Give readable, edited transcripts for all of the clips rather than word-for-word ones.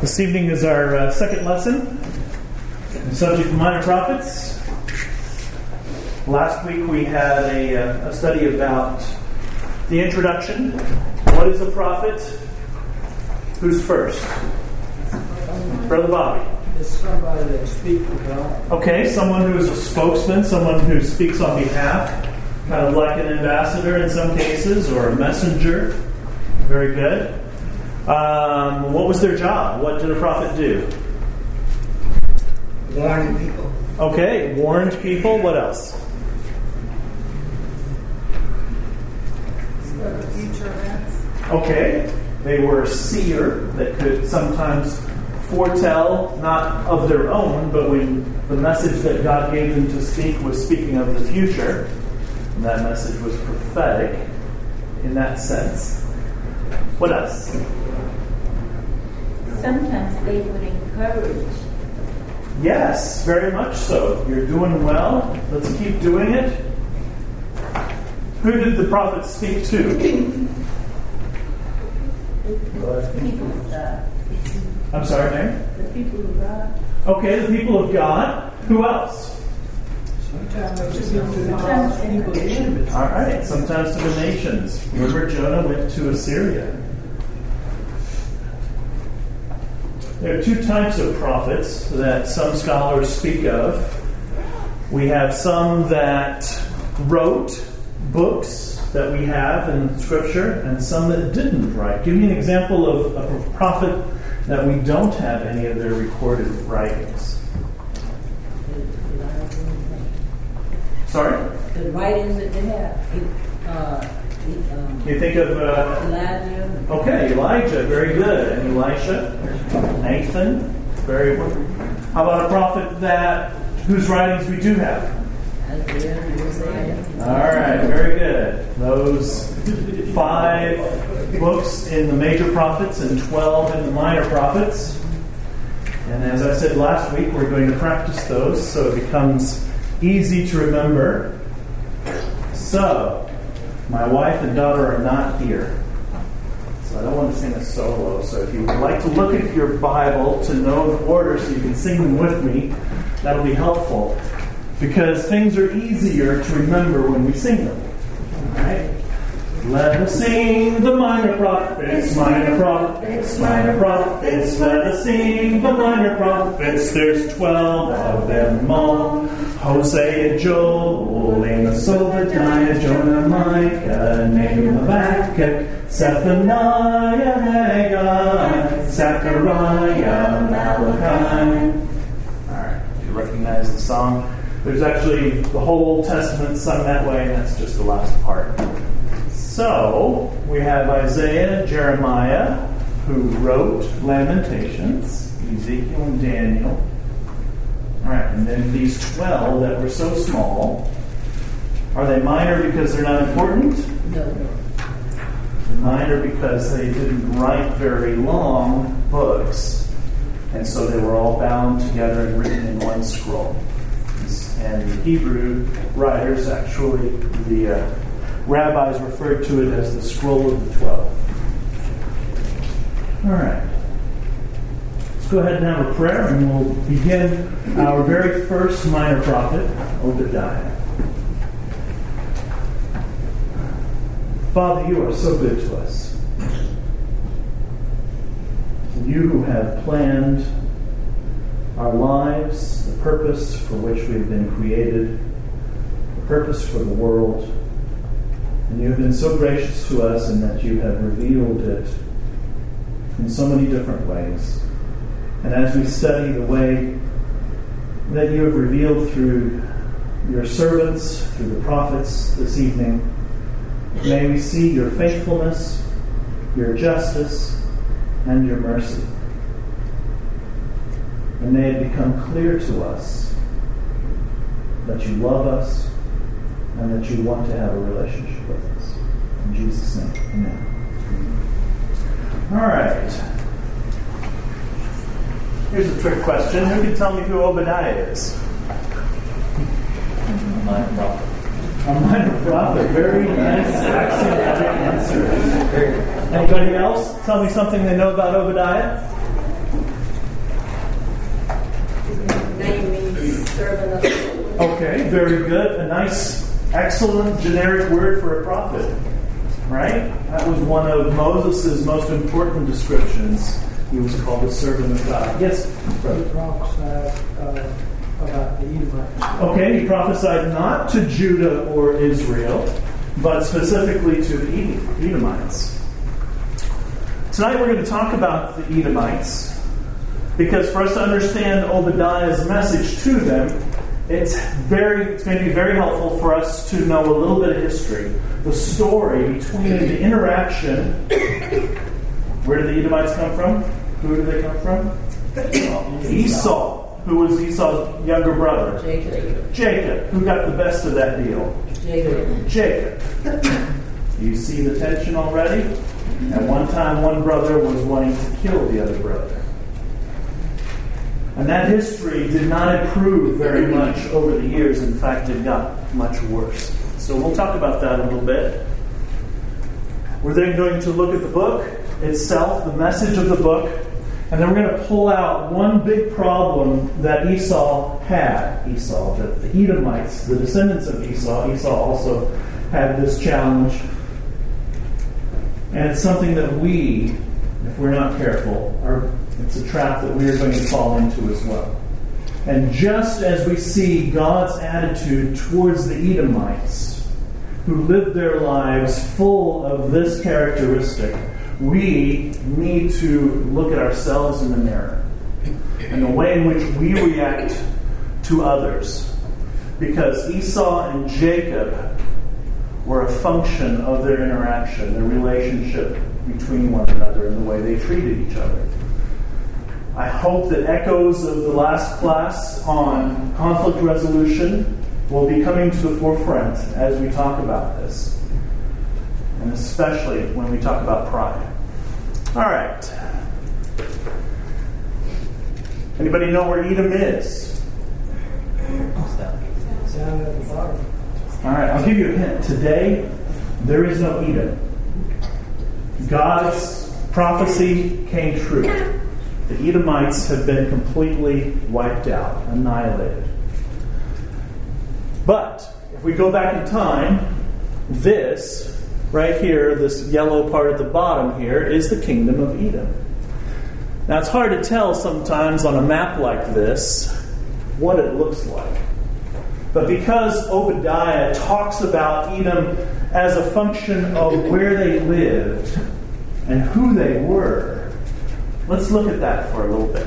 This evening is our second lesson, the subject of minor prophets. Last week we had a study about the introduction. What is a prophet? Who's first? Brother Bobby. It's somebody that speaks for God. Okay, someone who is a spokesman, someone who speaks on behalf, kind of like an ambassador in some cases, or a messenger. Very good. What was their job? What did a prophet do? Warning people. Okay, warned people. What else? Future events. Okay, they were a seer that could sometimes foretell, not of their own, but when the message that God gave them to speak was speaking of the future. And that message was prophetic in that sense. What else? Sometimes they would encourage. Yes, very much so. You're doing well. Let's keep doing it. Who did the prophet speak to? People of God. I'm sorry, Mary? The people of God. Okay, the people of God. Who else? Sometimes they speak to the people, the enemies. All right, sometimes to the nations. Remember, Jonah went to Assyria. There are two types of prophets that some scholars speak of. We have some that wrote books that we have in Scripture, and some that didn't write. Give me an example of a prophet that we don't have any of their recorded writings. Sorry? The writings that they have. You think of Elijah. Okay, Elijah, very good. And Elisha, Nathan, very good. How about a prophet whose writings we do have? Isaiah. All right, very good. Those 5 books in the major prophets and 12 in the minor prophets. And as I said last week, we're going to practice those so it becomes easy to remember. So, my wife and daughter are not here. So I don't want to sing a solo. So if you would like to look at your Bible to know the order so you can sing them with me, that'll be helpful. Because things are easier to remember when we sing them. Alright? Let us sing the minor prophets, minor prophets, minor prophets. Let us sing the minor prophets. There's 12 of them all. Hosea, Joel, Amos, Obadiah, Jonah, Micah, Nahum, Habakkuk, Zephaniah, Haggai, Zechariah, Malachi. Alright, you recognize the song. There's actually the whole Old Testament sung that way, and that's just the last part. So, we have Isaiah, Jeremiah, who wrote Lamentations, Ezekiel and Daniel. Alright, and then these 12 that were so small, are they minor because they're not important? No. They're minor because they didn't write very long books, and so they were all bound together and written in one scroll. And the Hebrew writers, actually, the rabbis referred to it as the Scroll of the 12. All right. Let's go ahead and have a prayer, and we'll begin our very first minor prophet, Obadiah. Father, you are so good to us. You who have planned our lives, the purpose for which we have been created, the purpose for the world. And you have been so gracious to us in that you have revealed it in so many different ways. And as we study the way that you have revealed through your servants, through the prophets this evening, may we see your faithfulness, your justice, and your mercy. And may it become clear to us that you love us and that you want to have a relationship with us. In Jesus' name, amen. All right. Here's a trick question. Who can tell me who Obadiah is? A minor prophet. A minor prophet. Very nice, axiomatic answer. Anybody else tell me something they know about Obadiah? servant of the Lord. Okay, very good. A nice, excellent generic word for a prophet. Right? That was one of Moses' most important descriptions. He was called the servant of God. Yes, brother. He prophesied about the Edomites. Okay, he prophesied not to Judah or Israel, but specifically to the Edomites. Tonight we're going to talk about the Edomites, because for us to understand Obadiah's message to them, it's going to be very helpful for us to know a little bit of history. The story between the interaction. Where did the Edomites come from? Who did they come from? Esau. Who was Esau's younger brother? Jacob. Who got the best of that deal? Jacob. You see the tension already? At one time, one brother was wanting to kill the other brother. And that history did not improve very much over the years. In fact, it got much worse. So we'll talk about that a little bit. We're then going to look at the book itself, the message of the book, and then we're going to pull out one big problem that Esau had. The Edomites, the descendants of Esau. Esau also had this challenge. And it's something that we, if we're not careful, it's a trap that we are going to fall into as well. And just as we see God's attitude towards the Edomites, who lived their lives full of this characteristic, we need to look at ourselves in the mirror and the way in which we react to others. Because Esau and Jacob were a function of their interaction, their relationship between one another and the way they treated each other. I hope that echoes of the last class on conflict resolution will be coming to the forefront as we talk about this. And especially when we talk about pride. All right. Anybody know where Edom is? Down at the bottom. All right, I'll give you a hint. Today, there is no Edom. God's prophecy came true. The Edomites have been completely wiped out, annihilated. But if we go back in time, this right here, this yellow part at the bottom here, is the kingdom of Edom. Now it's hard to tell sometimes on a map like this what it looks like. But because Obadiah talks about Edom as a function of where they lived and who they were, let's look at that for a little bit.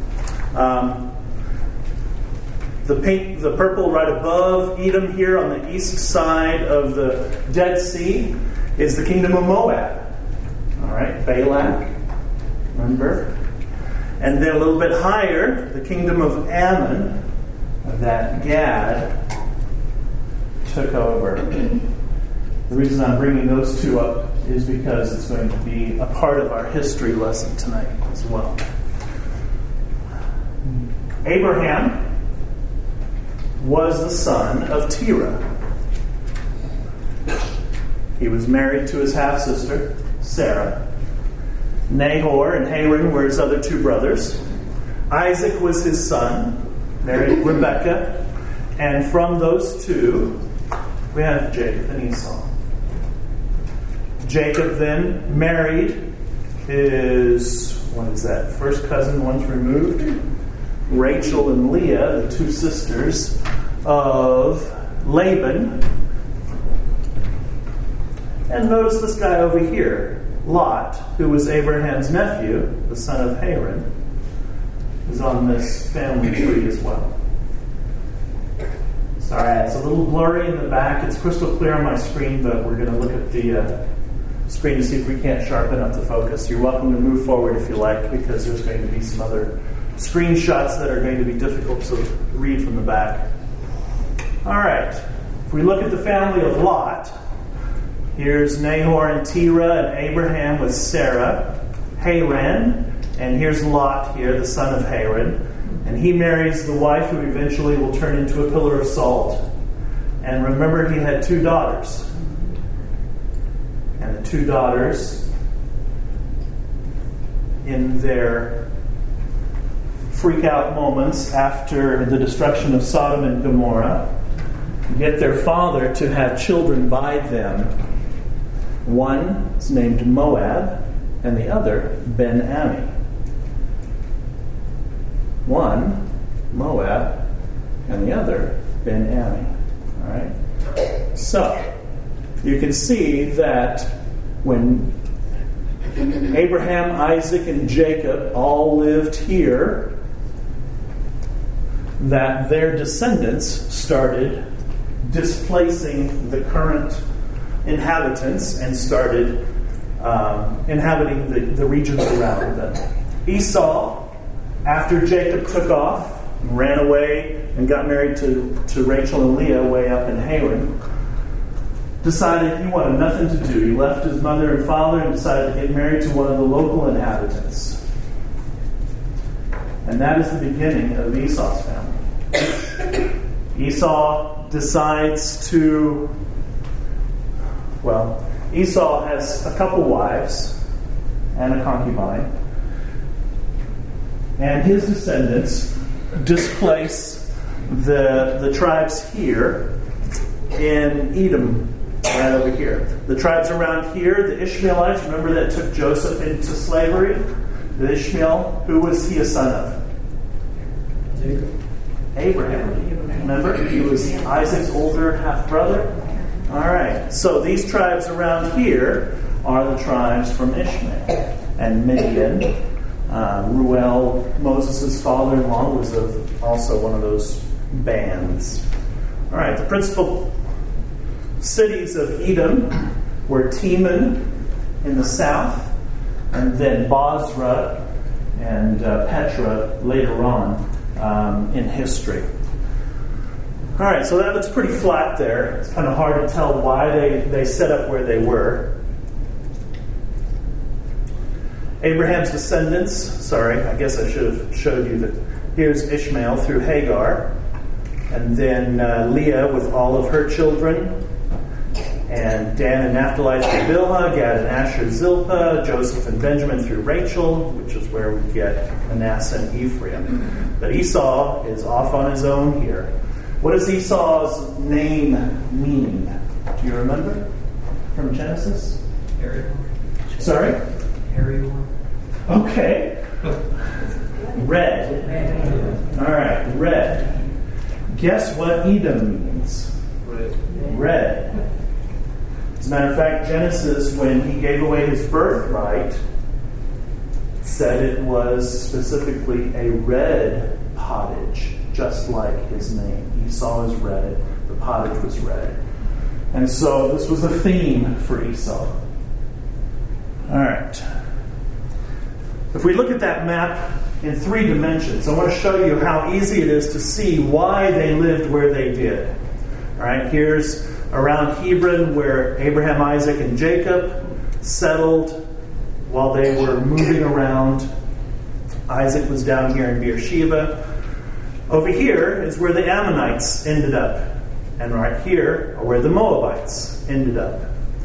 The purple right above Edom here on the east side of the Dead Sea is the kingdom of Moab. All right, Balak, remember? And then a little bit higher, the kingdom of Ammon, that Gad took over. The reason I'm bringing those two up is because it's going to be a part of our history lesson tonight as well. Abraham was the son of Terah. He was married to his half-sister, Sarah. Nahor and Haran were his other two brothers. Isaac was his son, married Rebekah. And from those two, we have Jacob and Esau. Jacob then married his, first cousin once removed, Rachel and Leah, the two sisters of Laban. And notice this guy over here, Lot, who was Abraham's nephew, the son of Haran, is on this family tree as well. Sorry, it's a little blurry in the back. It's crystal clear on my screen, but we're going to look at the screen to see if we can't sharpen up the focus. You're welcome to move forward if you like, because there's going to be some other screenshots that are going to be difficult to read from the back. All right. If we look at the family of Lot, here's Nahor and Terah and Abraham with Sarah, Haran, and here's Lot here, the son of Haran. And he marries the wife who eventually will turn into a pillar of salt. And remember, he had two daughters. And the two daughters, in their freak out moments after the destruction of Sodom and Gomorrah get their father to have children by them. One is named Moab, and the other Ben-Ami. One, Moab, and the other Ben-Ami. All right? So, you can see that when Abraham, Isaac, and Jacob all lived here, that their descendants started displacing the current inhabitants and started inhabiting the regions around them. Esau, after Jacob took off, ran away and got married to Rachel and Leah way up in Haran, decided he wanted nothing to do. He left his mother and father and decided to get married to one of the local inhabitants. And that is the beginning of Esau's family. Esau decides to, Esau has a couple wives and a concubine. And his descendants displace the tribes here in Edom, right over here. The tribes around here, the Ishmaelites, remember that took Joseph into slavery? The Ishmael, who was he a son of? Jacob. Abraham. Remember? He was Isaac's older half-brother. All right. So these tribes around here are the tribes from Ishmael. And Midian, Ruel, Moses' father-in-law, was also one of those bands. All right. The principal cities of Edom were Teman in the south, and then Bozrah and Petra later on in history. All right, so that looks pretty flat there. It's kind of hard to tell why they set up where they were. Abraham's descendants, I guess I should have showed you that here's Ishmael through Hagar, and then Leah with all of her children, and Dan and Naphtali through Bilhah, Gad and Asher Zilpah, Joseph and Benjamin through Rachel, which is where we get Manasseh and Ephraim. But Esau is off on his own here. What does Esau's name mean? Do you remember from Genesis? Hairy one. Sorry? Hairy one. Okay. Red. All right, red. Guess what Edom means? Red. As a matter of fact, Genesis, when he gave away his birthright, said it was specifically a red pottage, just like his name. Esau is red, the pottage was red. And so this was a theme for Esau. All right. If we look at that map in 3 dimensions, I want to show you how easy it is to see why they lived where they did. All right, here's around Hebron where Abraham, Isaac, and Jacob settled while they were moving around. Isaac was down here in Beersheba. Over here is where the Ammonites ended up. And right here are where the Moabites ended up.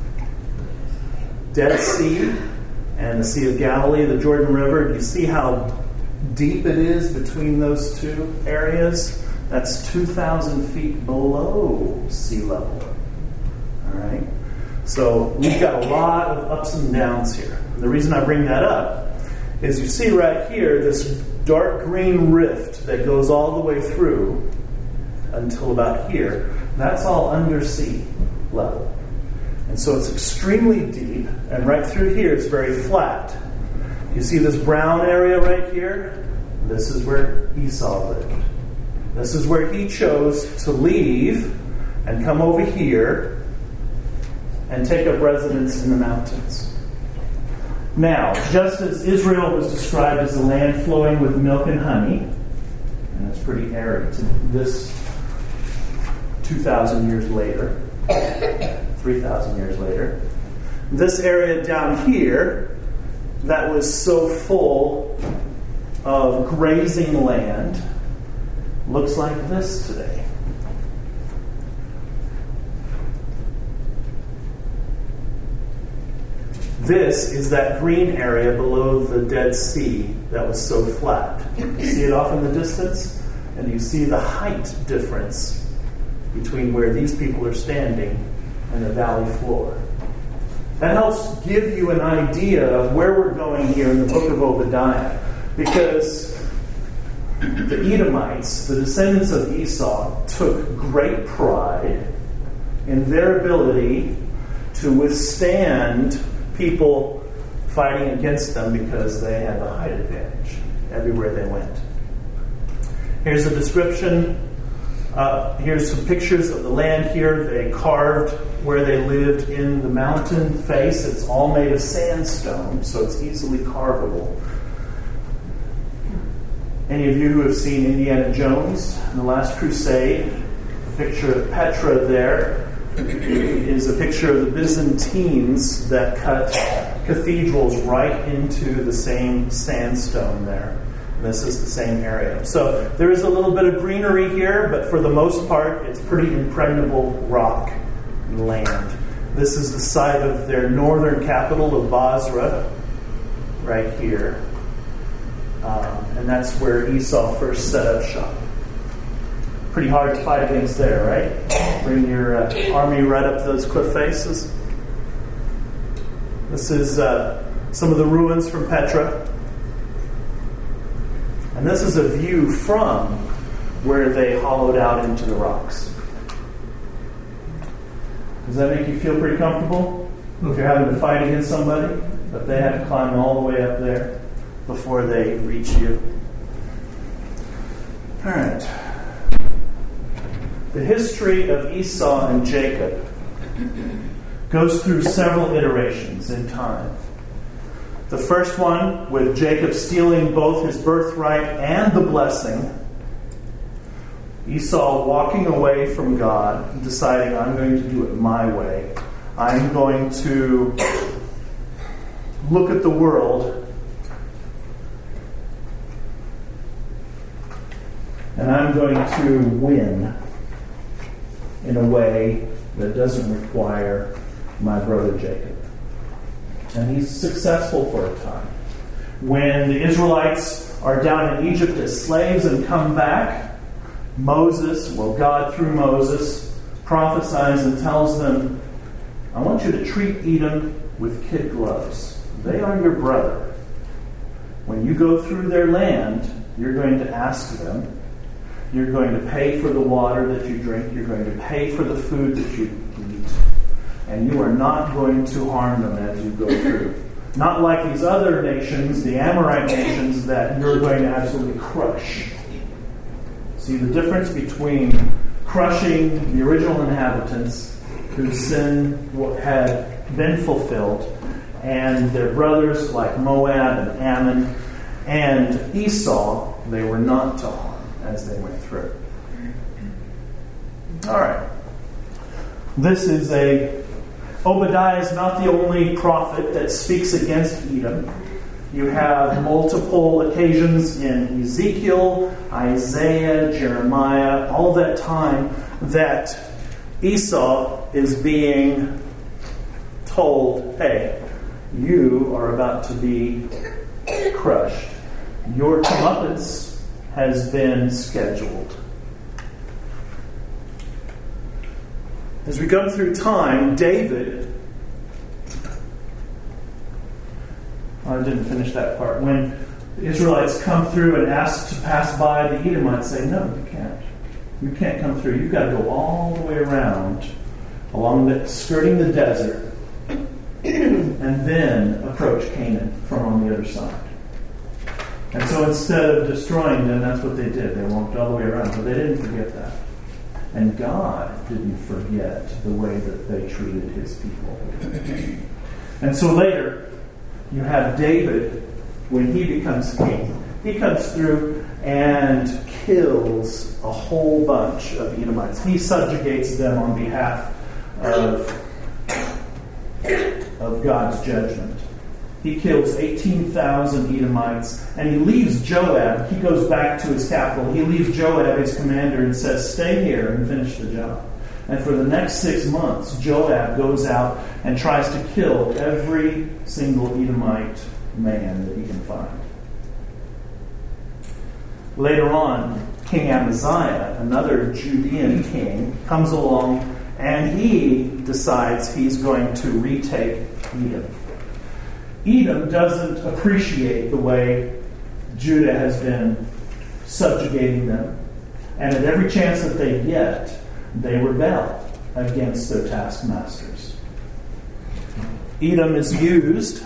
Dead Sea and the Sea of Galilee, the Jordan River. Do you see how deep it is between those two areas? That's 2,000 feet below sea level. All right? So we've got a lot of ups and downs here. And the reason I bring that up is you see right here this dark green rift that goes all the way through until about here. That's all under sea level. And so it's extremely deep, and right through here it's very flat. You see this brown area right here? This is where Esau lived. This is where he chose to leave and come over here and take up residence in the mountains. Now, just as Israel was described as a land flowing with milk and honey, and it's pretty arid to this 2,000 years later, 3,000 years later, this area down here that was so full of grazing land looks like this today. This is that green area below the Dead Sea that was so flat. You see it off in the distance, and you see the height difference between where these people are standing and the valley floor. That helps give you an idea of where we're going here in the book of Obadiah, because the Edomites, the descendants of Esau, took great pride in their ability to withstand people fighting against them because they had the height advantage everywhere they went. Here's a description. Here's some pictures of the land here. They carved where they lived in the mountain face. It's all made of sandstone, so it's easily carvable. Any of you who have seen Indiana Jones in The Last Crusade, the picture of Petra there is a picture of the Byzantines that cut cathedrals right into the same sandstone there. This is the same area. So there is a little bit of greenery here, but for the most part, it's pretty impregnable rock land. This is the site of their northern capital of Basra, right here. And that's where Esau first set up shop. Pretty hard to fight against there, right? Bring your army right up those cliff faces. This is some of the ruins from Petra. And this is a view from where they hollowed out into the rocks. Does that make you feel pretty comfortable? If you're having to fight against somebody, but they had to climb all the way up there before they reach you. All right. The history of Esau and Jacob goes through several iterations in time. The first one, with Jacob stealing both his birthright and the blessing. Esau walking away from God and deciding, I'm going to do it my way. I'm going to look at the world and I'm going to win in a way that doesn't require my brother Jacob. And he's successful for a time. When the Israelites are down in Egypt as slaves and come back, God through Moses prophesies and tells them, I want you to treat Edom with kid gloves. They are your brother. When you go through their land, you're going to ask them. You're going to pay for the water that you drink. You're going to pay for the food that you eat. And you are not going to harm them as you go through. Not like these other nations, the Amorite nations, that you're going to absolutely crush. See the difference between crushing the original inhabitants whose sin had been fulfilled, and their brothers like Moab and Ammon and Esau, they were not to harm as they went through. All right. Obadiah is not the only prophet that speaks against Edom. You have multiple occasions in Ezekiel, Isaiah, Jeremiah, all that time that Esau is being told, hey, you are about to be crushed. Your comeuppance has been scheduled. As we go through time, David... I didn't finish that part. When the Israelites come through and ask to pass by, the Edomites say, no, you can't. You can't come through. You've got to go all the way around, skirting the desert, and then approach Canaan from on the other side. And so instead of destroying them, that's what they did. They walked all the way around. But they didn't forget that. And God didn't forget the way that they treated his people. And so later, you have David, when he becomes king, he comes through and kills a whole bunch of Edomites. He subjugates them on behalf of God's judgment. He kills 18,000 Edomites, and he leaves Joab. He goes back to his capital. He leaves Joab, his commander, and says, stay here and finish the job. And for the next 6 months, Joab goes out and tries to kill every single Edomite man that he can find. Later on, King Amaziah, another Judean king, comes along and he decides he's going to retake Edom. Edom doesn't appreciate the way Judah has been subjugating them. And at every chance that they get, they rebel against their taskmasters. Edom is used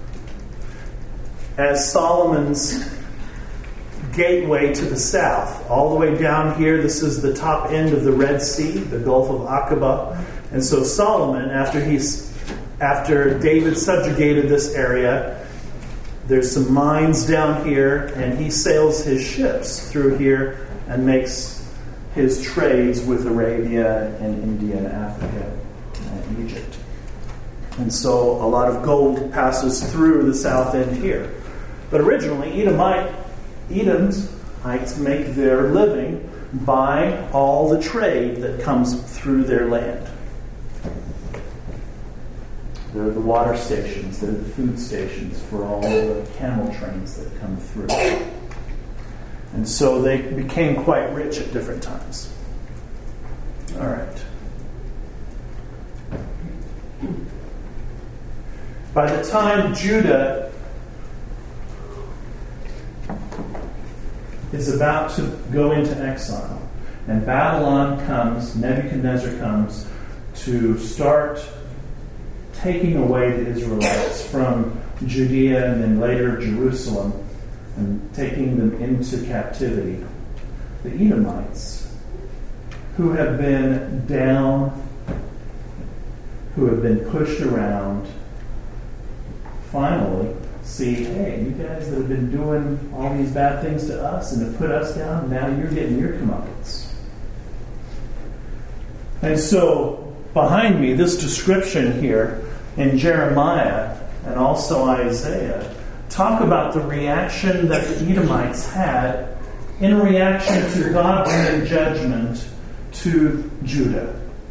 as Solomon's gateway to the south. All the way down here, this is the top end of the Red Sea, the Gulf of Aqaba. And so Solomon, after David subjugated this area, there's some mines down here, and he sails his ships through here and makes his trades with Arabia and India and Africa and Egypt. And so a lot of gold passes through the south end here. But originally, Edomites make their living by all the trade that comes through their land. They're the water stations, they're the food stations for all the camel trains that come through. And so they became quite rich at different times. All right. By the time Judah is about to go into exile, and Babylon comes, Nebuchadnezzar comes to start taking away the Israelites from Judea and then later Jerusalem and taking them into captivity, the Edomites, who have been down, who have been pushed around, finally see, hey, you guys that have been doing all these bad things to us and have put us down, now you're getting your comeuppance. And so, behind me, this description here in Jeremiah and also Isaiah talk about the reaction that the Edomites had in reaction to God bringing judgment to Judah.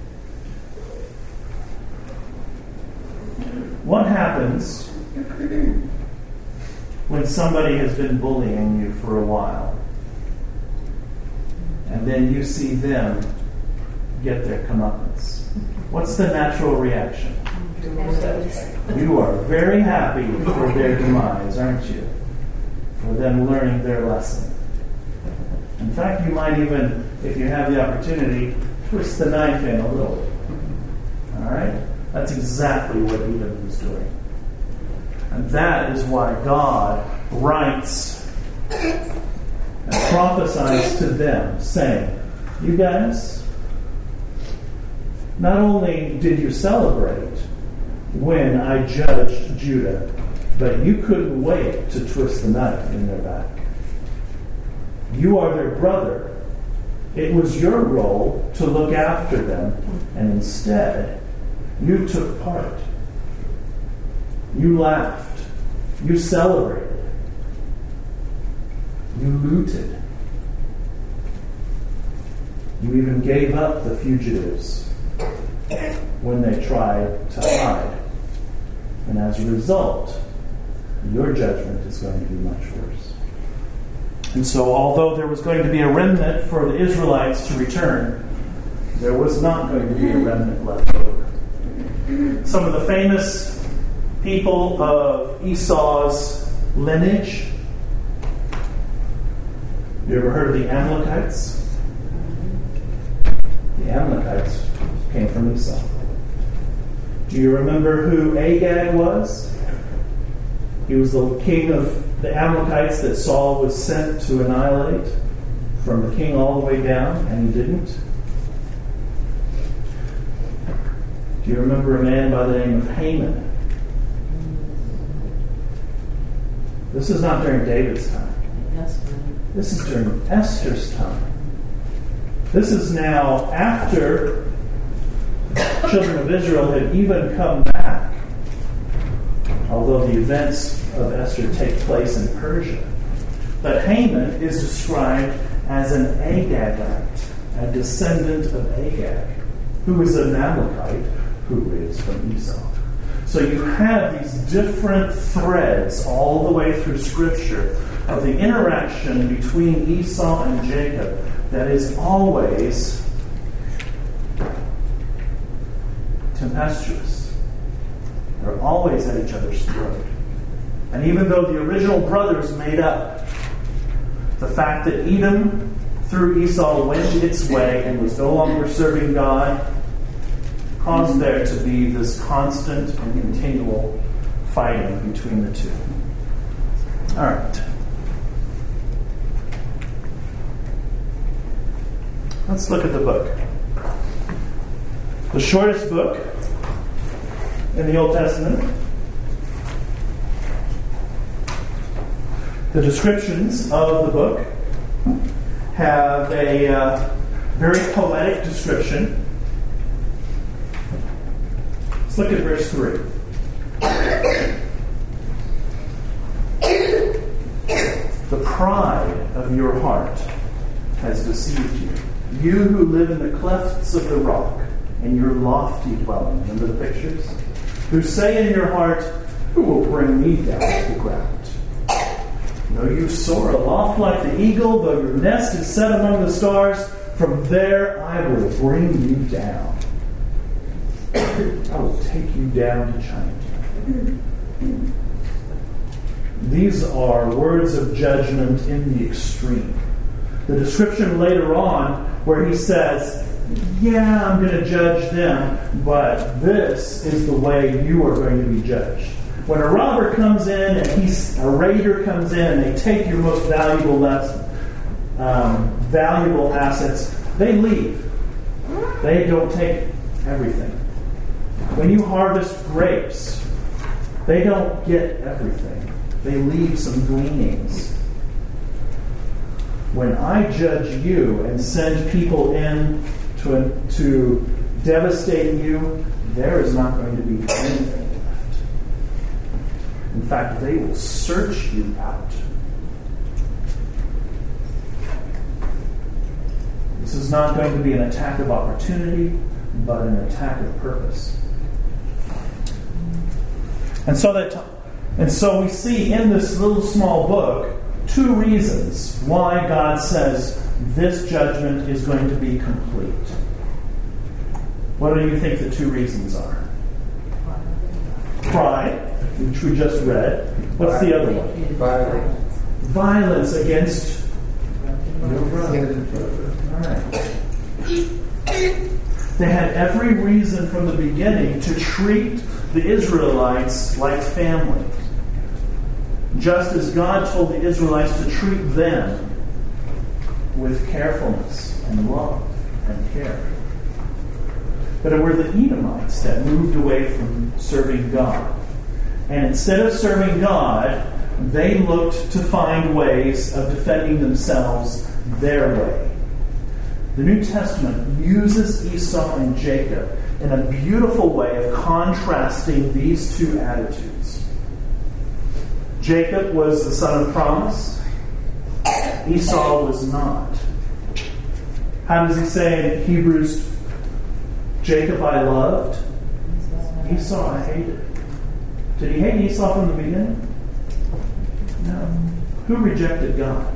What happens when somebody has been bullying you for a while and then you see them get their comeuppance? What's the natural reaction? You are very happy for their demise, aren't you? For them learning their lesson. In fact, you might even, if you have the opportunity, twist the knife in a little. All right? That's exactly what Edom was doing. And that is why God writes and prophesies to them, saying, you guys, not only did you celebrate when I judged Judah, but you couldn't wait to twist the knife in their back. You are their brother. It was your role to look after them, and instead, you took part. You laughed. You celebrated. You looted. You even gave up the fugitives when they tried to hide. And as a result, your judgment is going to be much worse. And so, although there was going to be a remnant for the Israelites to return, there was not going to be a remnant left over. Some of the famous people of Esau's lineage. You ever heard of the Amalekites? The Amalekites came from Esau. Do you remember who Agag was? He was the king of the Amalekites that Saul was sent to annihilate, from the king all the way down, and he didn't. Do you remember a man by the name of Haman? This is not during David's time. This is during Esther's time. This is now after the children of Israel had even come back, although the events of Esther take place in Persia. But Haman is described as an Agagite, a descendant of Agag. who is an Amalekite, who is from Esau. So you have these different threads all the way through Scripture of the interaction between Esau and Jacob that is always tempestuous. They're always at each other's throat. And even though the original brothers made up, the fact that Edom through Esau went its way and was no longer serving God caused there to be this constant and continual fighting between the two. All right. Let's look at the book. The shortest book in the Old Testament. The descriptions of the book have a very poetic description. Let's look at verse 3. The pride of your heart has deceived you. You who live in the clefts of the rock, in your lofty dwelling. Remember the pictures? Who say in your heart, who will bring me down to the ground? Though you soar aloft like the eagle, though your nest is set among the stars, from there I will bring you down. I will take you down to China. These are words of judgment in the extreme. The description later on where he says, yeah, I'm going to judge them, but this is the way you are going to be judged. When a robber comes in and a raider comes in and they take your most valuable assets, they leave. They don't take everything. When you harvest grapes, they don't get everything. They leave some gleanings. When I judge you and send people in to devastate you, there is not going to be anything left. In fact, they will search you out. This is not going to be an attack of opportunity, but an attack of purpose. And so we see in this little small book 2 reasons why God says this judgment is going to be complete. What do you think the 2 reasons are? Pride, which we just read. What's the other one? Violence against your brother. All right. They had every reason from the beginning to treat the Israelites like family. Just as God told the Israelites to treat them with carefulness and love and care. But it were the Edomites that moved away from serving God. And instead of serving God, they looked to find ways of defending themselves their way. The New Testament uses Esau and Jacob in a beautiful way of contrasting these 2 attitudes. Jacob was the son of promise. Esau was not. How does he say in Hebrews, Jacob I loved, Esau I hated? Did he hate Esau from the beginning? No. Who rejected God?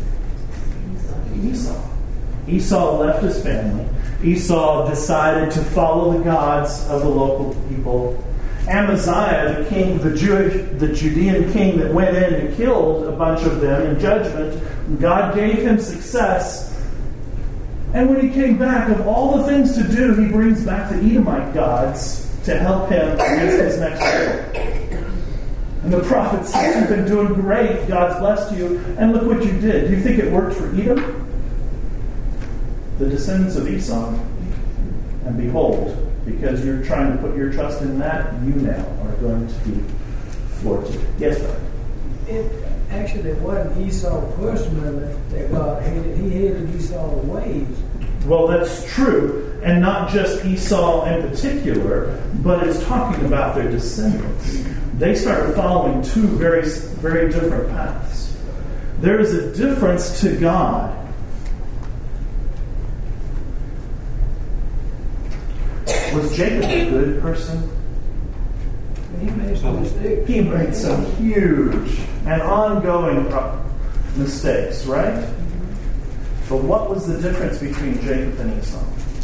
Esau. Esau left his family. Esau decided to follow the gods of the local people. Amaziah, the king, the Judean king that went in and killed a bunch of them in judgment, God gave him success. And when he came back, of all the things to do, he brings back the Edomite gods to help him against his next battle. And the prophet says, you've been doing great, God's blessed you, and look what you did. Do you think it worked for Edom? The descendants of Esau, and behold, because you're trying to put your trust in that, you now are going to be thwarted. Yes, sir? It actually wasn't Esau personally that God hated. He hated Esau's ways. Well, that's true, and not just Esau in particular, but it's talking about their descendants. They started following 2 very, very different paths. There is a difference to God Was Jacob a good person? He made some mistakes. He made some huge and ongoing mistakes, right? But what was the difference between Jacob and Esau?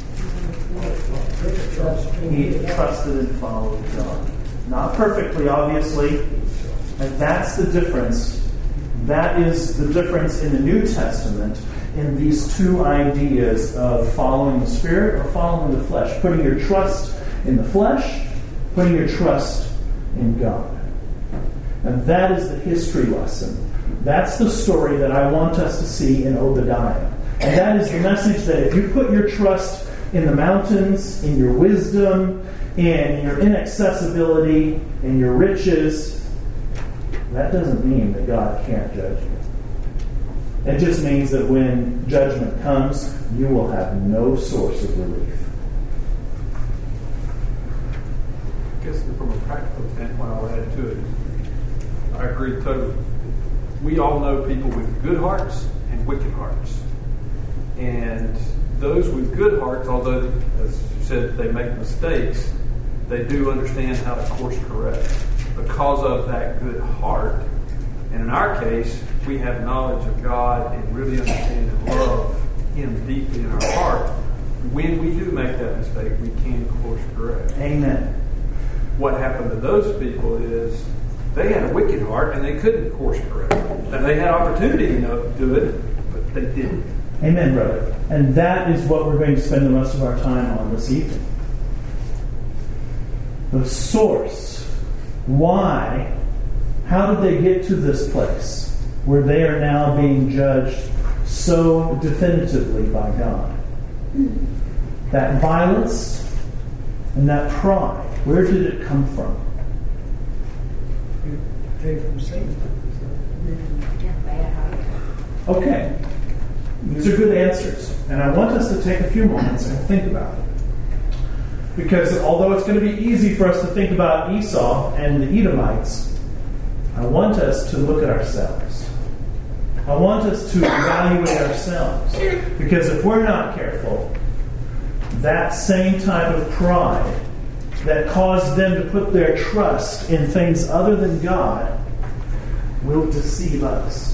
He trusted and followed God. Not perfectly, obviously. And that's the difference. That is the difference in the New Testament in these two ideas of following the Spirit or following the flesh. Putting your trust in the flesh, putting your trust in God. And that is the history lesson. That's the story that I want us to see in Obadiah. And that is the message that if you put your trust in the mountains, in your wisdom, in your inaccessibility, in your riches, that doesn't mean that God can't judge you. It just means that when judgment comes, you will have no source of relief. I guess from a practical standpoint, I'll add to it. I agree totally. We all know people with good hearts and wicked hearts. And those with good hearts, although, as you said, they make mistakes, they do understand how to course correct because of that good heart. And in our case, we have knowledge of God and really understand and love Him deeply in our heart. When we do make that mistake, we can course correct. Amen. What happened to those people is they had a wicked heart and they couldn't course correct. And they had opportunity to do it, but they didn't. Amen, brother. And that is what we're going to spend the rest of our time on this evening. The source. Why? How did they get to this place where they are now being judged so definitively by God? That violence and that pride, where did it come from? It came from Satan. Okay. These are good answers. And I want us to take a few moments and think about it. Because although it's going to be easy for us to think about Esau and the Edomites, I want us to look at ourselves. I want us to evaluate ourselves. Because if we're not careful, that same type of pride that caused them to put their trust in things other than God will deceive us.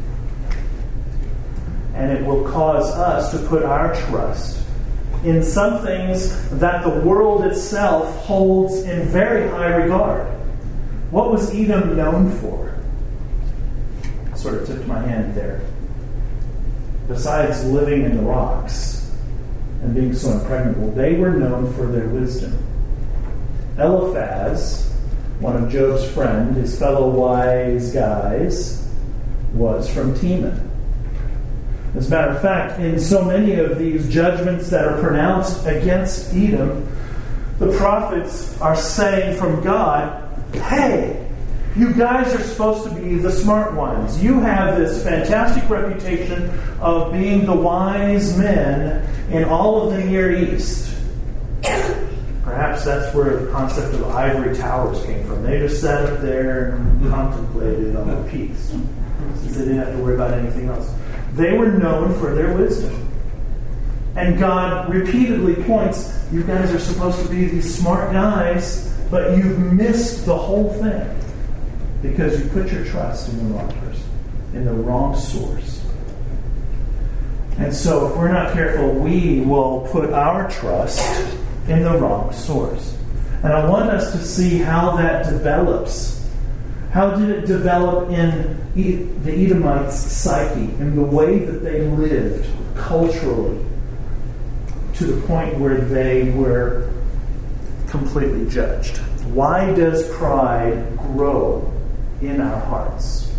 And it will cause us to put our trust in some things that the world itself holds in very high regard. What was Edom known for? Sort of tipped my hand there. Besides living in the rocks and being so impregnable, they were known for their wisdom. Eliphaz, one of Job's friends, his fellow wise guys, was from Teman. As a matter of fact, in so many of these judgments that are pronounced against Edom, the prophets are saying from God, hey, you guys are supposed to be the smart ones. You have this fantastic reputation of being the wise men in all of the Near East. Perhaps that's where the concept of ivory towers came from. They just sat up there and contemplated on the peaks, since they didn't have to worry about anything else. They were known for their wisdom. And God repeatedly points, you guys are supposed to be these smart guys, but you've missed the whole thing because you put your trust in the wrong person, in the wrong source. And so if we're not careful, we will put our trust in the wrong source. And I want us to see how that develops. How did it develop in the Edomites' psyche, in the way that they lived culturally, to the point where they were completely judged? Why does pride grow in our hearts?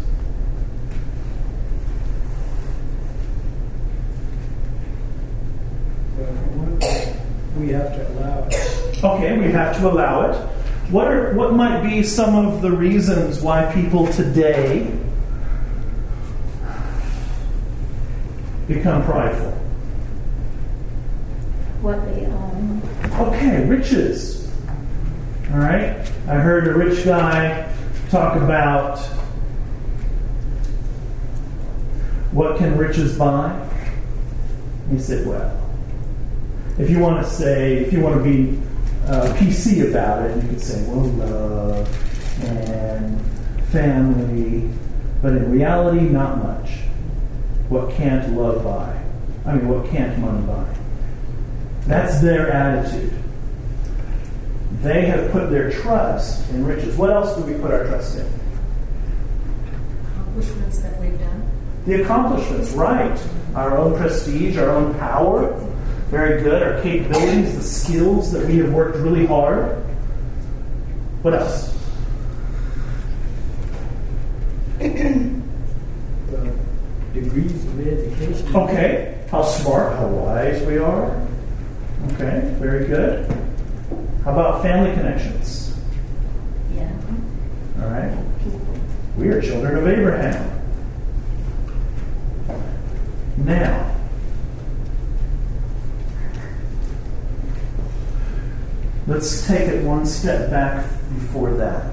We have to allow it. Okay, we have to allow it. What might be some of the reasons why people today become prideful? What they own. Okay, riches. All right. I heard a rich guy talk about what can riches buy. He said, well, if you want to be PC about it, and you could say, well, love and family, but in reality, not much. What can't love buy? I mean, what can't money buy? That's their attitude. They have put their trust in riches. What else do we put our trust in? Accomplishments that we've done. The accomplishments, right. Our own prestige, our own power. Very good. Our capabilities, the skills that we have worked really hard. What else? Degrees of education. Okay. How smart, how wise we are. Okay, very good. How about family connections? Yeah. All right. We are children of Abraham. Now, let's take it one step back before that.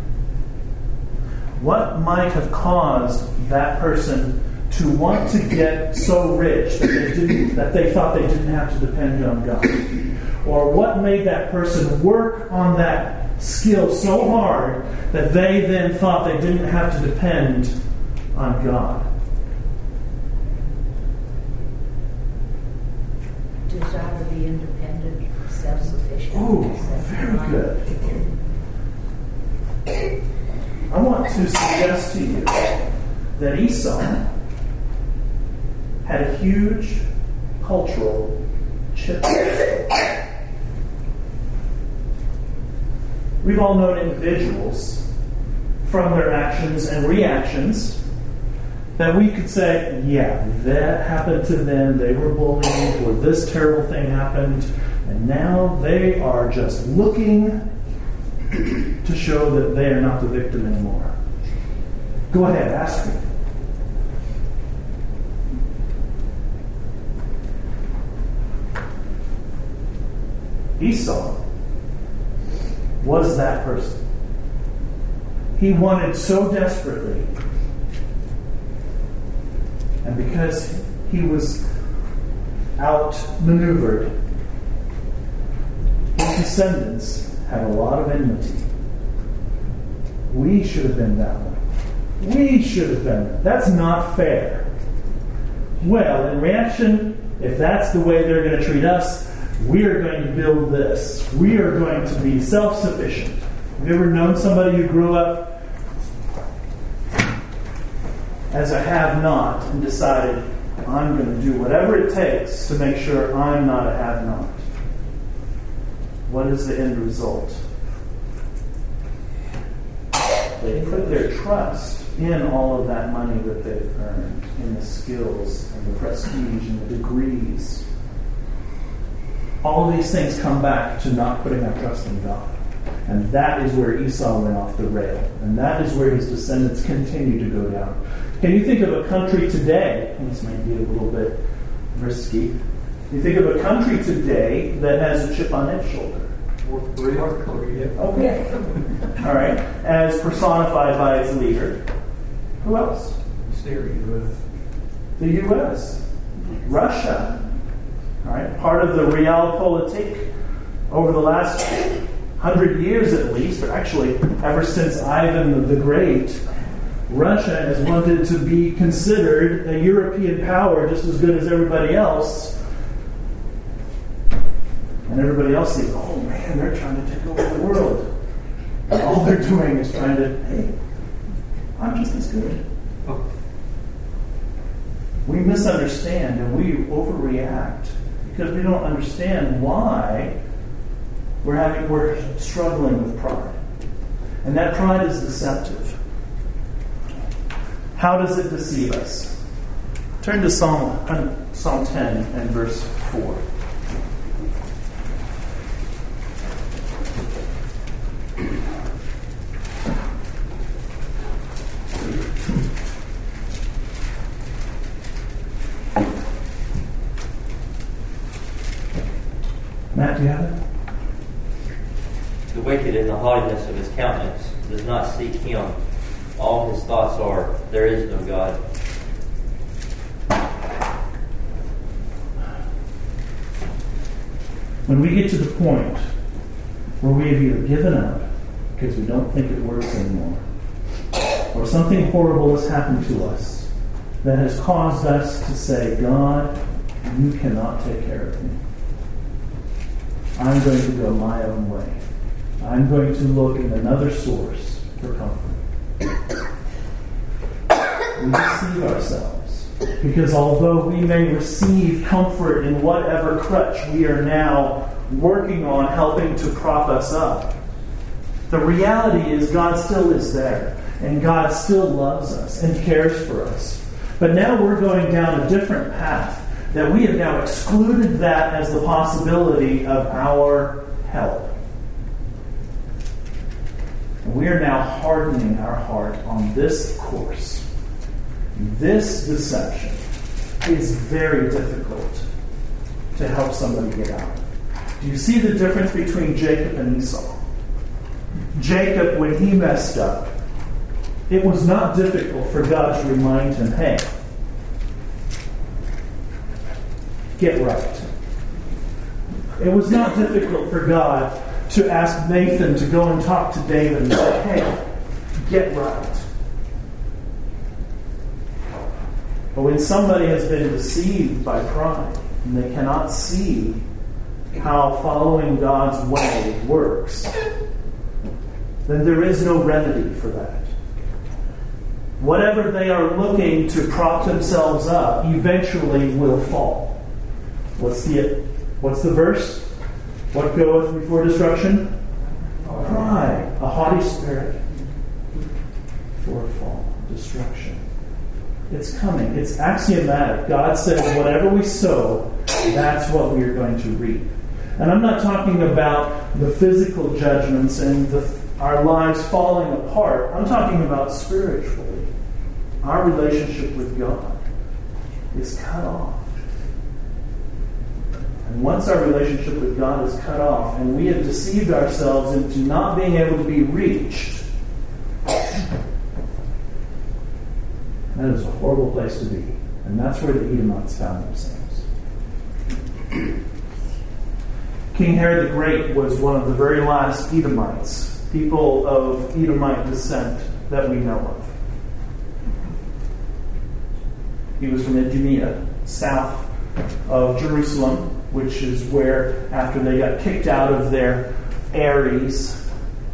What might have caused that person to want to get so rich that they thought they didn't have to depend on God? Or what made that person work on that skill so hard that they then thought they didn't have to depend on God? Desire to be independent, self-sufficient. Ooh, very good. I want to suggest to you that Esau had a huge cultural chip. We've all known individuals from their actions and reactions that we could say, yeah, that happened to them, they were bullied, or this terrible thing happened, and now they are just looking to show that they are not the victim anymore. Go ahead, ask me. Esau was that person. He wanted so desperately. And because he was outmaneuvered, his descendants had a lot of enmity. We should have been that one. We should have been that. That's not fair. Well, in reaction, if that's the way they're going to treat us, we are going to build this. We are going to be self-sufficient. Have you ever known somebody who grew up as a have-not and decided, I'm going to do whatever it takes to make sure I'm not a have-not? What is the end result? They put their trust in all of that money that they've earned, in the skills and the prestige and the degrees. All of these things come back to not putting our trust in God. And that is where Esau went off the rail. And that is where his descendants continue to go down. Can you think of a country today, and this might be a little bit risky, you think of a country today that has a chip on its shoulder? North Korea. Okay. All right. As personified by its leader. Who else? Syria. The U.S. Russia. All right. Part of the realpolitik over the last 100 years at least, or actually ever since Ivan the Great, Russia has wanted to be considered a European power just as good as everybody else. And everybody else thinks, oh man, they're trying to take over the world. And all they're doing is trying to, hey, I'm just as good. Oh. We misunderstand and we overreact because we don't understand why we're struggling with pride. And that pride is deceptive. How does it deceive us? Turn to Psalm 10 and verse 4. Matt, do you have it? The wicked in the haughtiness of his countenance does not seek him. All his thoughts are, there is no God. When we get to the point where we have either given up because we don't think it works anymore, or something horrible has happened to us that has caused us to say, God, you cannot take care of me. I'm going to go my own way. I'm going to look in another source for comfort. We deceive ourselves, because although we may receive comfort in whatever crutch we are now working on helping to prop us up, the reality is God still is there, and God still loves us and cares for us. But now we're going down a different path, that we have now excluded that as the possibility of our help. And we are now hardening our heart on this course. This deception is very difficult to help somebody get out of. Do you see the difference between Jacob and Esau? Jacob, when he messed up, it was not difficult for God to remind him, hey, get right. It was not difficult for God to ask Nathan to go and talk to David and say, hey, get right. But when somebody has been deceived by pride and they cannot see how following God's way works, then there is no remedy for that. Whatever they are looking to prop themselves up eventually will fall. What's the verse? What goeth before destruction? Pride. A haughty spirit before fall. Destruction. It's coming. It's axiomatic. God says whatever we sow, that's what we are going to reap. And I'm not talking about the physical judgments and our lives falling apart. I'm talking about spiritually. Our relationship with God is cut off. And once our relationship with God is cut off and we have deceived ourselves into not being able to be reached, that is a horrible place to be. And that's where the Edomites found themselves. King Herod the Great was one of the very last Edomites, people of Edomite descent that we know of. He was from Idumea, south of Jerusalem, which is where, after they got kicked out of their Ares,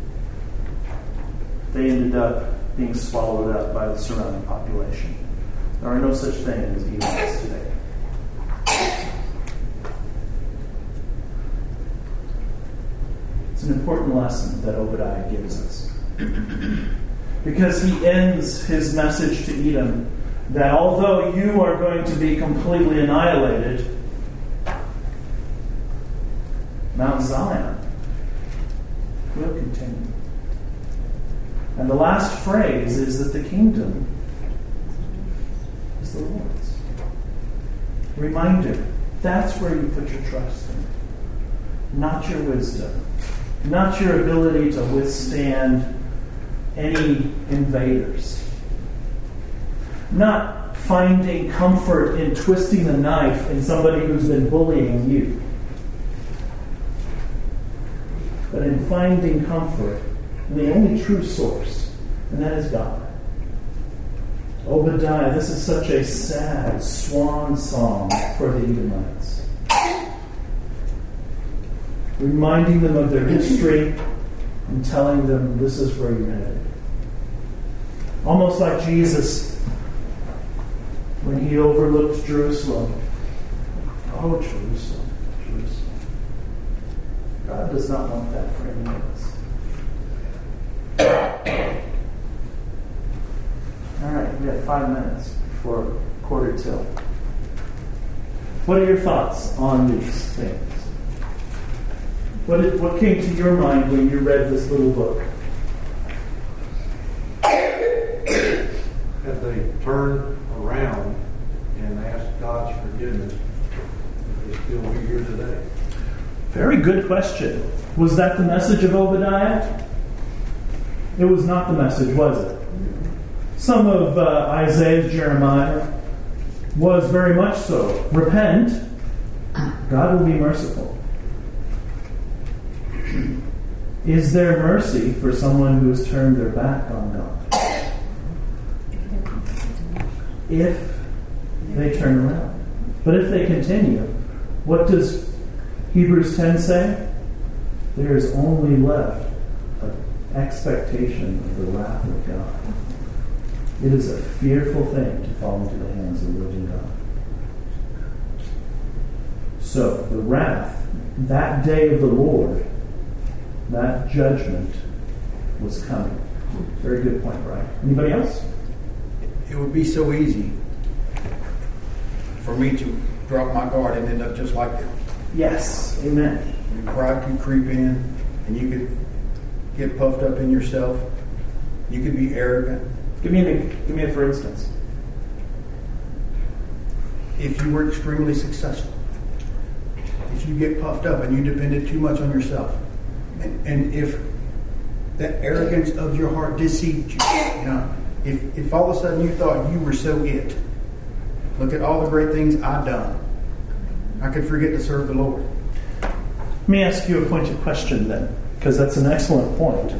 they ended up being swallowed up by the surrounding population. There are no such things as Edomites today. It's an important lesson that Obadiah gives us. Because he ends his message to Edom that although you are going to be completely annihilated, Mount Zion will continue. And the last phrase is that the kingdom is the Lord's. Reminder, that's where you put your trust in. Not your wisdom. Not your ability to withstand any invaders. Not finding comfort in twisting the knife in somebody who's been bullying you. But in finding comfort in the only true source, and that is God. Obadiah, this is such a sad swan song for the Edomites. Reminding them of their history and telling them this is where you're headed. Almost like Jesus when he overlooked Jerusalem. Oh, Jerusalem, Jerusalem. God does not want that for any of us. All right, we have 5 minutes before 1:45. What are your thoughts on these things? What came to your mind when you read this little book? Had they turned around and asked God's forgiveness, would they still be here today? Very good question. Was that the message of Obadiah? It was not the message, was it? Some of Isaiah's Jeremiah was very much so. Repent, God will be merciful. Is there mercy for someone who has turned their back on God? If they turn around. But if they continue, what does Hebrews 10 say? There is only left an expectation of the wrath of God. It is a fearful thing to fall into the hands of the living God. So, the wrath, that day of the Lord, that judgment was coming. Very good point, Brian. Anybody else? It would be so easy for me to drop my guard and end up just like them. Yes. Amen. Pride could creep in, and you could get puffed up in yourself. You could be arrogant. Give me a for instance. If you were extremely successful, if you get puffed up and you depended too much on yourself, and if that arrogance of your heart deceived you, if all of a sudden you thought you were so it, look at all the great things I've done, I could forget to serve the Lord. Let me ask you a pointed question then, because that's an excellent point.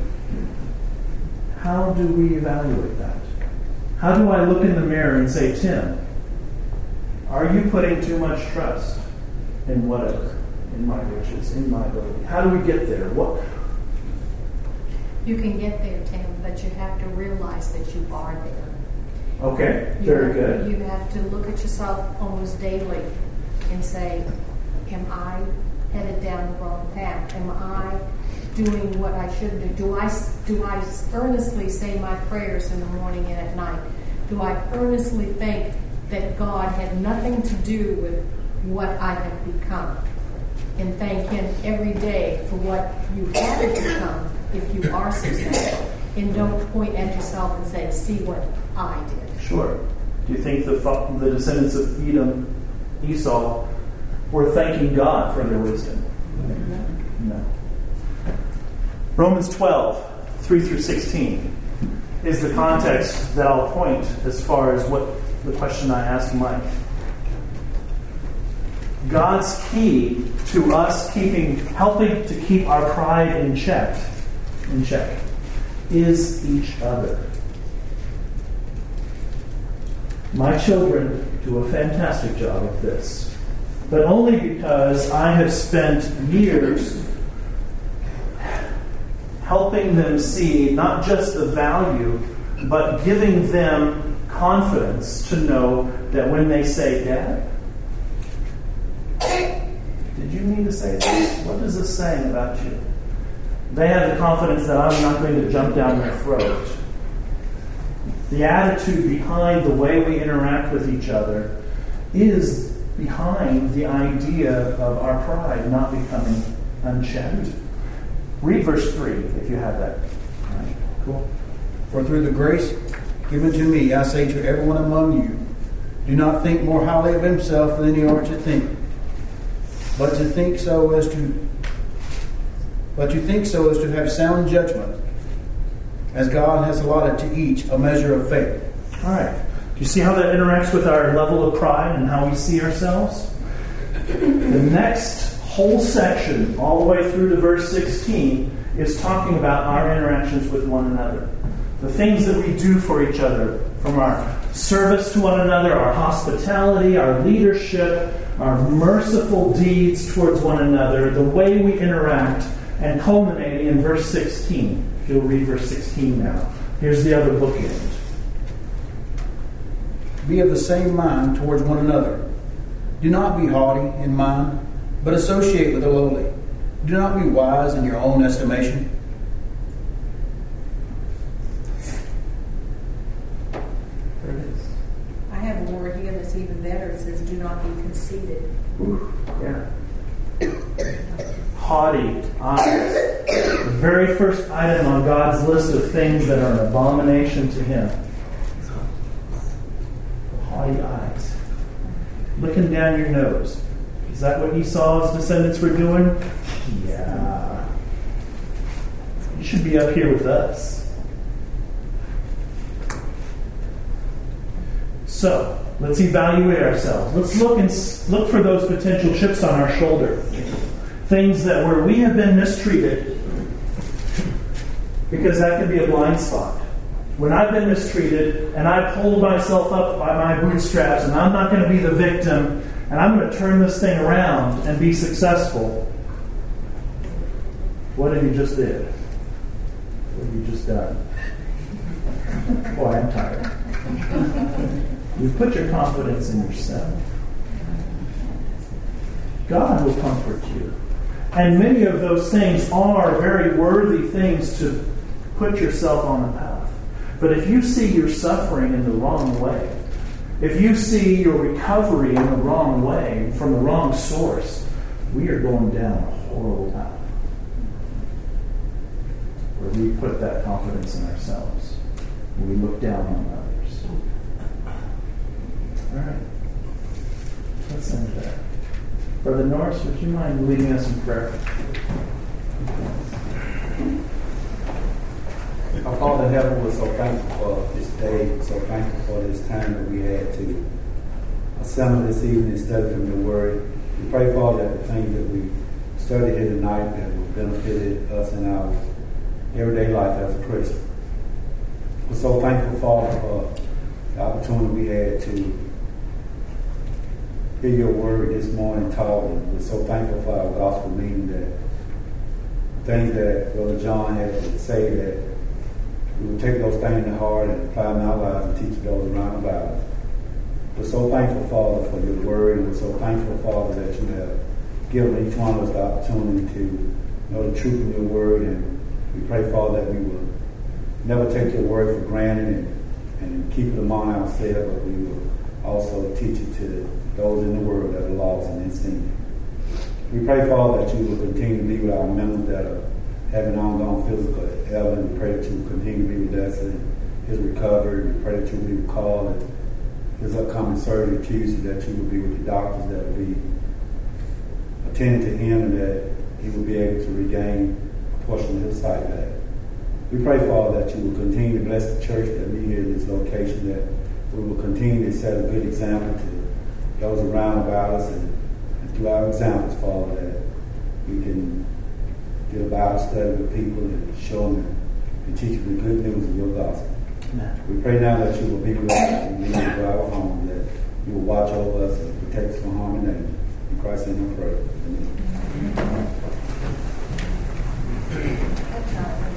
How do we evaluate that? How do I look in the mirror and say, Tim, are you putting too much trust in whatever, in my riches, in my ability? How do we get there? What? You can get there, Tim, but you have to realize that you are there. Okay, very good. You have to look at yourself almost daily and say, am I headed down the wrong path? Am I doing what I should do? Do I earnestly say my prayers in the morning and at night? Do I earnestly think that God had nothing to do with what I have become? And thank Him every day for what you have become if you are successful. And don't point at yourself and say, see what I did. Sure. Do you think the descendants of Edom, Esau, were thanking God for their wisdom? No. Romans 12, 3 through 16 is the context that I'll point as far as what the question I asked Mike. God's key to us helping to keep our pride in check, is each other. My children do a fantastic job of this, but only because I have spent years helping them see not just the value, but giving them confidence to know that when they say, Dad, did you mean to say this? What is this saying about you? They have the confidence that I'm not going to jump down their throat. The attitude behind the way we interact with each other is behind the idea of our pride not becoming unchecked. Read verse 3 if you have that. All right, cool. For through the grace given to me, I say to everyone among you, do not think more highly of himself than you ought to think, but to think so as to have sound judgment, as God has allotted to each a measure of faith. All right. Do you see how that interacts with our level of pride and how we see ourselves? The next whole section, all the way through to verse 16, is talking about our interactions with one another. The things that we do for each other, from our service to one another, our hospitality, our leadership, our merciful deeds towards one another, the way we interact, and culminating in verse 16. If you'll read verse 16 now. Here's the other bookend. Be of the same mind towards one another. Do not be haughty in mind, but associate with the lowly. Do not be wise in your own estimation. There it is. I have a word here that's even better. It says, do not be conceited. Ooh, yeah. Haughty eyes. The very first item on God's list of things that are an abomination to Him. Haughty eyes. Looking down your nose. Is that what Esau's descendants were doing? Yeah. You should be up here with us. So, let's evaluate ourselves. Let's look for those potential chips on our shoulder. Things that where we have been mistreated, because that can be a blind spot. When I've been mistreated and I pulled myself up by my bootstraps and I'm not going to be the victim and I'm going to turn this thing around and be successful, what have you just did? What have you just done? Boy, I'm tired. You put your confidence in yourself. God will comfort you. And many of those things are very worthy things to put yourself on a path. But if you see your suffering in the wrong way, if you see your recovery in the wrong way, from the wrong source, we are going down a horrible path. Where we put that confidence in ourselves. Where we look down on others. All right. Let's end there. Brother Norris, would you mind leading us in prayer? Our Father in heaven, we're so thankful for this day, so thankful for this time that we had to assemble this evening and study from your word. We pray, Father, that the things that we studied here tonight that will benefit us in our everyday life as a Christian. We're so thankful, Father, for the opportunity we had to hear your word this morning taught. And we're so thankful for our gospel meeting, that things that Brother John had to say, that we would take those things to heart and apply them in our lives and teach those around about us. We're so thankful, Father, for your word, and we're so thankful, Father, that you have given each one of us the opportunity to know the truth of your word. And we pray, Father, that we will never take your word for granted and keep it among ourselves, but we will also teach it to those in the world that are lost and insane. We pray, Father, that you will continue to be with our members that are having ongoing physical ailment. We pray that you will continue to be with us in his recovery. We pray that you will be with Carl and his upcoming surgery Tuesday, that you will be with the doctors that will be attending to him, and that he will be able to regain a portion of his sight back. We pray, Father, that you will continue to bless the church that we here in this location, that we will continue to set a good example to those around about us, and through our examples, Father, that we can get a Bible study with people and show them and teach them the good news of your gospel. Amen. We pray now that you will be with us and lead us to our home, that you will watch over us and protect us from harm and danger. In Christ's name I pray. Amen.